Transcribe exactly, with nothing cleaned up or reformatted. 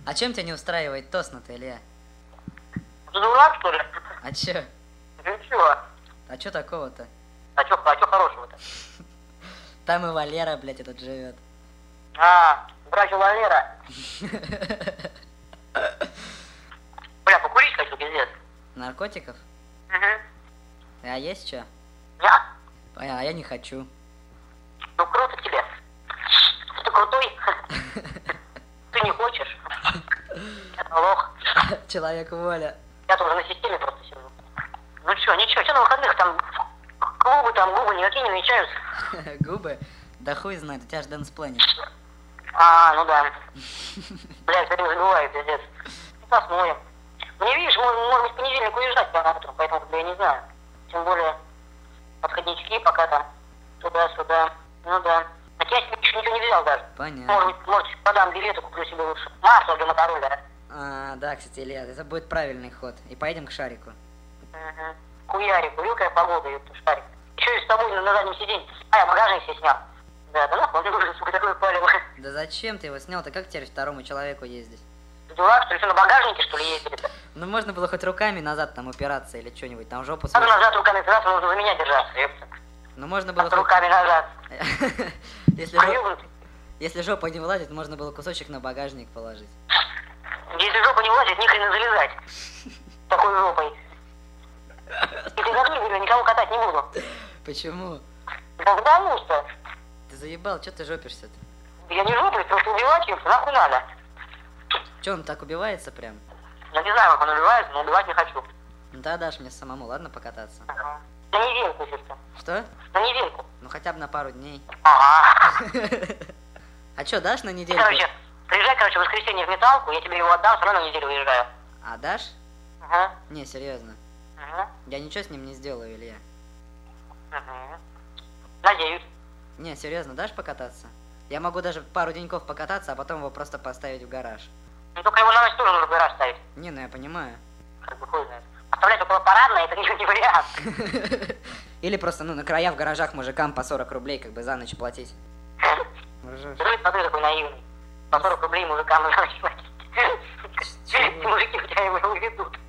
А чем тебя не устраивает тост-то, Илья? Ты дурак, что ли? А чё? Ничего. А чё такого-то? А чё, а чё хорошего-то? Там и Валера, блядь, этот живет. А, братья Валера. Бля, покурить хочу, пиздец. Наркотиков? Угу. А есть чё? Я? А я не хочу. Ну круто тебе. Ты крутой. Ты не хочешь. Это лох. Человек воля. Я тоже на системе просто сижу. Ну чё, ничего, чё на выходных там клубы, там губы никакие не намечаются. Губы? Да хуй знает, у тебя же Дэнс Планет. А, ну да. Блядь, я не забываю, пиздец. Посмотрим. Мне, видишь, можно в понедельник уезжать прямо утром, поэтому как бы я не знаю. Тем более, подходнички пока там, туда-сюда. Ну да. А я себе еще ничего не взял даже. Понятно. Может быть, может, подам билеты, куплю себе лучше. Масло для мотороллера. А, да, кстати, Илья, это будет правильный ход. И поедем к шарику. Угу. Куярику, великая погода, ёпта, шарик. Еще и с тобой на, на заднем сиденье. А, я багажник себе снял. Да, да нахуй, он нужен, сука, такое палево. Да зачем ты его снял-то? Как теперь второму человеку ездить? Ты дурак, что ли, что на багажнике, что ли, ездили-то? Ну можно было хоть руками назад там упираться или что-нибудь, там жопу Надо свесить. назад руками опираться, нужно за меня держаться, ёпта. Ну можно было Надо хоть... руками назад. Если, жоп... Проёбнутый. Если жопа не влазит, можно было кусочек на багажник положить. Если жопа не влазит, ни хрена залезать. Такой жопой. Если задумали, никого катать не буду. Почему? Да потому что. Ты заебал, что ты жопишься-то? Я не жоплюсь, потому что убивать ее нахуй надо. Че, он так убивается прям? Я не знаю, как он убивает, но убивать не хочу. Ну да, дашь мне самому, ладно, покататься? На недельку, если что. Что? На недельку. Ну хотя бы на пару дней. Ага. А чё, дашь на недельку? Короче, приезжай, короче, в воскресенье в металлку, я тебе его отдам, все равно на неделю уезжаю. А дашь? Ага. Не, серьезно. Ага. Я ничего с ним не сделаю, Илья. Ага. Надеюсь. Не, серьезно, дашь покататься? Я могу даже пару деньков покататься, а потом его просто поставить в гараж. Ну только его на ночь тоже нужно в гараж ставить. Не, ну я понимаю. Как бы хуй знает. Оставлять около парадной, это не вариант. Или просто, ну, на края в гаражах мужикам по сорок рублей как бы за ночь платить. Ржёшь. Ты смотри, такой наивный. По сорок рублей мужикам на ночь платить. Мужики у тебя его уведут.